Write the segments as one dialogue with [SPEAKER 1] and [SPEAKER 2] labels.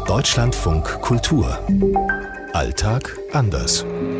[SPEAKER 1] Deutschlandfunk Kultur. Alltag anders.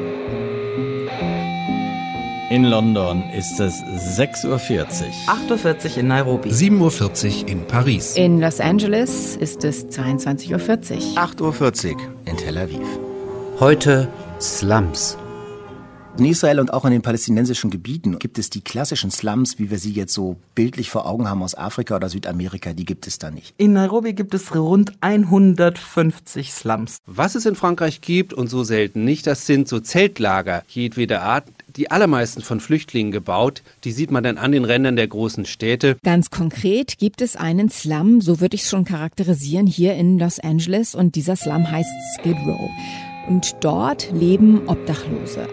[SPEAKER 2] In London ist es 6:40 Uhr.
[SPEAKER 3] 8:40 Uhr in Nairobi.
[SPEAKER 4] 7:40 Uhr in Paris.
[SPEAKER 5] In Los Angeles ist es 22:40 Uhr.
[SPEAKER 6] 8:40 Uhr in Tel Aviv.
[SPEAKER 7] Heute Slums.
[SPEAKER 6] In Israel und auch in den palästinensischen Gebieten gibt es die klassischen Slums, wie wir sie jetzt so bildlich vor Augen haben aus Afrika oder Südamerika, die gibt es da nicht.
[SPEAKER 3] In Nairobi gibt es rund 150 Slums.
[SPEAKER 4] Was es in Frankreich gibt und so selten nicht, das sind so Zeltlager jedweder Art. Die allermeisten von Flüchtlingen gebaut, die sieht man dann an den Rändern der großen Städte.
[SPEAKER 5] Ganz konkret gibt es einen Slum, so würde ich es schon charakterisieren, hier in Los Angeles, und dieser Slum heißt Skid Row. Und dort leben Obdachlose.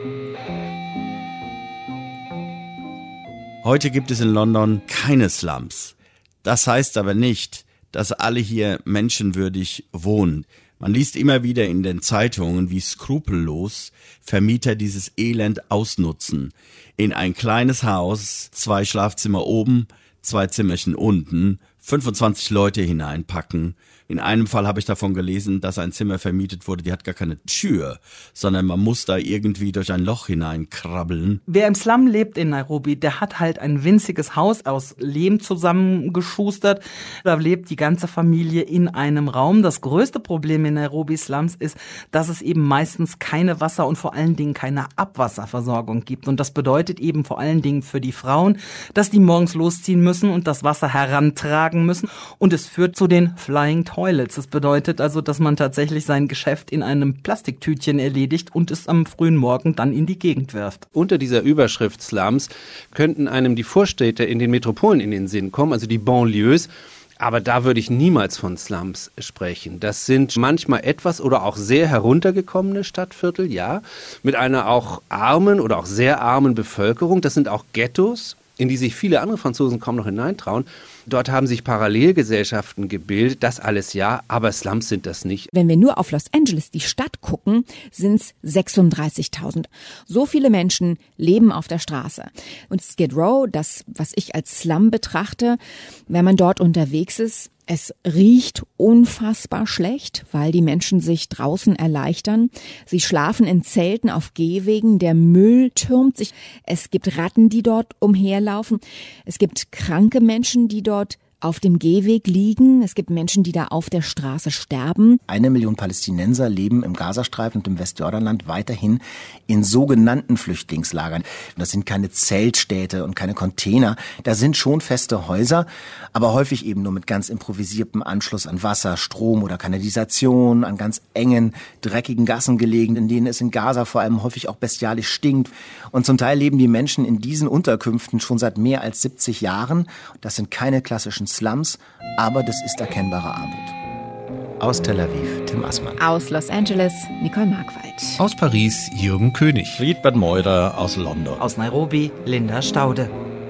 [SPEAKER 2] Heute gibt es in London keine Slums. Das heißt aber nicht, dass alle hier menschenwürdig wohnen. Man liest immer wieder in den Zeitungen, wie skrupellos Vermieter dieses Elend ausnutzen. In ein kleines Haus, 2 Schlafzimmer oben, 2 Zimmerchen unten, 25 Leute hineinpacken. In einem Fall habe ich davon gelesen, dass ein Zimmer vermietet wurde, die hat gar keine Tür, sondern man muss da irgendwie durch ein Loch hineinkrabbeln.
[SPEAKER 3] Wer im Slum lebt in Nairobi, der hat halt ein winziges Haus aus Lehm zusammengeschustert. Da lebt die ganze Familie in einem Raum. Das größte Problem in Nairobi Slums ist, dass es eben meistens keine Wasser- und vor allen Dingen keine Abwasserversorgung gibt. Und das bedeutet eben vor allen Dingen für die Frauen, dass die morgens losziehen müssen und das Wasser herantragen müssen. Und es führt zu den Flying Toilets. Das bedeutet also, dass man tatsächlich sein Geschäft in einem Plastiktütchen erledigt und es am frühen Morgen dann in die Gegend wirft.
[SPEAKER 4] Unter dieser Überschrift Slums könnten einem die Vorstädte in den Metropolen in den Sinn kommen, also die Banlieues. Aber da würde ich niemals von Slums sprechen. Das sind manchmal etwas oder auch sehr heruntergekommene Stadtviertel, ja, mit einer auch armen oder auch sehr armen Bevölkerung. Das sind auch Ghettos, in die sich viele andere Franzosen kaum noch hineintrauen. Dort haben sich Parallelgesellschaften gebildet, das alles ja, aber Slums sind das nicht.
[SPEAKER 5] Wenn wir nur auf Los Angeles, die Stadt, gucken, sind es 36.000. So viele Menschen leben auf der Straße. Und Skid Row, das, was ich als Slum betrachte, wenn man dort unterwegs ist, es riecht unfassbar schlecht, weil die Menschen sich draußen erleichtern. Sie schlafen in Zelten auf Gehwegen, der Müll türmt sich. Es gibt Ratten, die dort umherlaufen. Es gibt kranke Menschen, die dort auf dem Gehweg liegen. Es gibt Menschen, die da auf der Straße sterben.
[SPEAKER 6] 1 Million Palästinenser leben im Gazastreifen und im Westjordanland weiterhin in sogenannten Flüchtlingslagern. Das sind keine Zeltstädte und keine Container. Da sind schon feste Häuser, aber häufig eben nur mit ganz improvisiertem Anschluss an Wasser, Strom oder Kanalisation, an ganz engen, dreckigen Gassen gelegen, in denen es in Gaza vor allem häufig auch bestialisch stinkt. Und zum Teil leben die Menschen in diesen Unterkünften schon seit mehr als 70 Jahren. Das sind keine klassischen Slums, aber das ist erkennbare Armut. Aus Tel Aviv, Tim Assmann.
[SPEAKER 5] Aus Los Angeles, Nicole Markwald.
[SPEAKER 4] Aus Paris, Jürgen König.
[SPEAKER 2] Friedbert Meurer aus London.
[SPEAKER 3] Aus Nairobi, Linda Staude.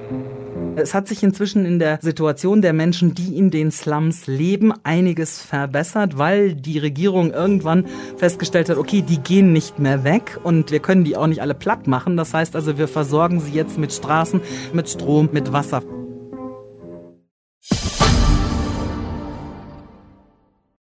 [SPEAKER 3] Es hat sich inzwischen in der Situation der Menschen, die in den Slums leben, einiges verbessert, weil die Regierung irgendwann festgestellt hat, okay, die gehen nicht mehr weg und wir können die auch nicht alle platt machen. Das heißt also, wir versorgen sie jetzt mit Straßen, mit Strom, mit Wasser.